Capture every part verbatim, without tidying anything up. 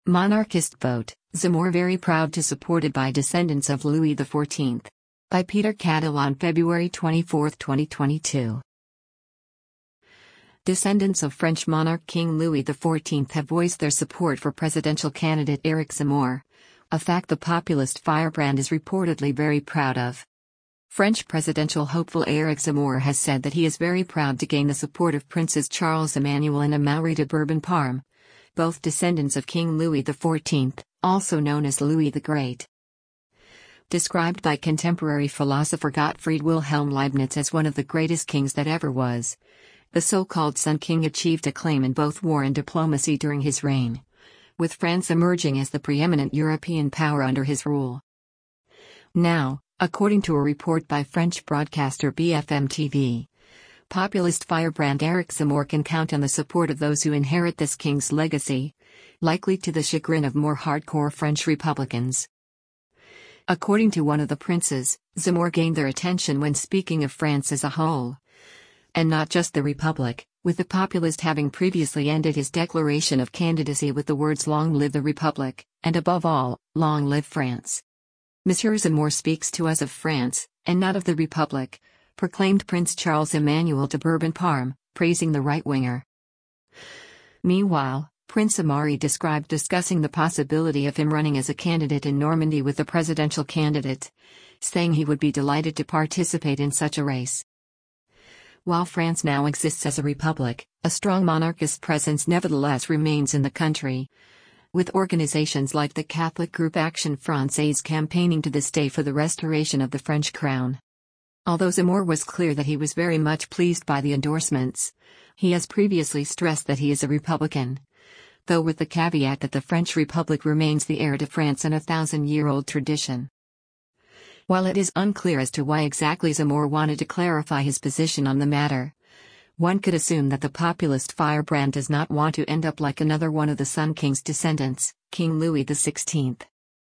Monarchist vote, Zemmour very proud to supported by descendants of Louis the fourteenth. By Peter Cadell on February twenty-fourth, twenty twenty-two. Descendants of French monarch King Louis the fourteenth have voiced their support for presidential candidate Éric Zemmour, a fact the populist firebrand is reportedly very proud of. French presidential hopeful Éric Zemmour has said that he is very proud to gain the support of Princes Charles Emmanuel and Amaury de Bourbon-Parme, both descendants of King Louis the fourteenth, also known as Louis the Great. Described by contemporary philosopher Gottfried Wilhelm Leibniz as one of the greatest kings that ever was, the so-called Sun King achieved acclaim in both war and diplomacy during his reign, with France emerging as the preeminent European power under his rule. Now, according to a report by French broadcaster B F M T V, populist firebrand Éric Zemmour can count on the support of those who inherit this king's legacy, likely to the chagrin of more hardcore French Republicans. According to one of the princes, Zemmour gained their attention when speaking of France as a whole, and not just the Republic, with the populist having previously ended his declaration of candidacy with the words "Long live the Republic," and above all, "Long live France." Monsieur Zemmour speaks to us of France, and not of the Republic, proclaimed Prince Charles Emmanuel de Bourbon-Parme, praising the right-winger. Meanwhile, Prince Amaury described discussing the possibility of him running as a candidate in Normandy with the presidential candidate, saying he would be delighted to participate in such a race. While France now exists as a republic, a strong monarchist presence nevertheless remains in the country, with organizations like the Catholic group Action Française campaigning to this day for the restoration of the French crown. Although Zemmour was clear that he was very much pleased by the endorsements, he has previously stressed that he is a Republican, though with the caveat that the French Republic remains the heir to France and a thousand-year-old tradition. While it is unclear as to why exactly Zemmour wanted to clarify his position on the matter, one could assume that the populist firebrand does not want to end up like another one of the Sun King's descendants, King Louis the sixteenth.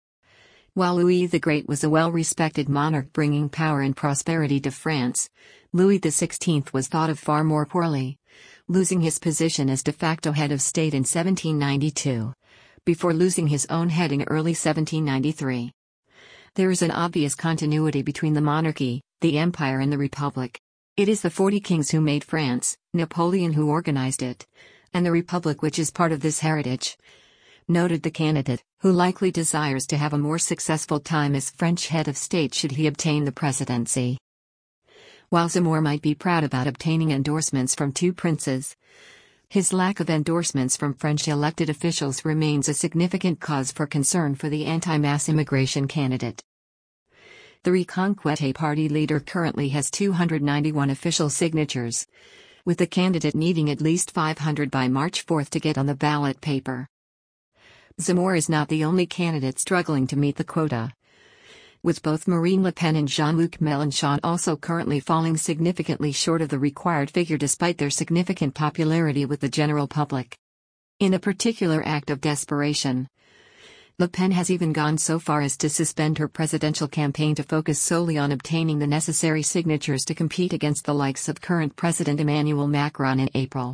While Louis the Great was a well-respected monarch bringing power and prosperity to France, Louis the sixteenth was thought of far more poorly, losing his position as de facto head of state in seventeen ninety-two, before losing his own head in early seventeen ninety-three. There is an obvious continuity between the monarchy, the empire and the republic. It is the forty kings who made France, Napoleon who organized it, and the republic which is part of this heritage, noted the candidate, who likely desires to have a more successful time as French head of state should he obtain the presidency. While Zemmour might be proud about obtaining endorsements from two princes, his lack of endorsements from French elected officials remains a significant cause for concern for the anti-mass immigration candidate. The Reconquête party leader currently has two hundred ninety-one official signatures, with the candidate needing at least five hundred by March fourth to get on the ballot paper. Zemmour is not the only candidate struggling to meet the quota, with both Marine Le Pen and Jean-Luc Mélenchon also currently falling significantly short of the required figure despite their significant popularity with the general public. In a particular act of desperation, Le Pen has even gone so far as to suspend her presidential campaign to focus solely on obtaining the necessary signatures to compete against the likes of current President Emmanuel Macron in April.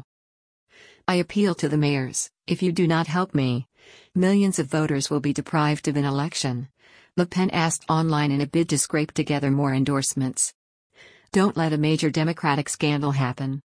I appeal to the mayors, if you do not help me, millions of voters will be deprived of an election, Le Pen asked online in a bid to scrape together more endorsements. Don't let a major democratic scandal happen.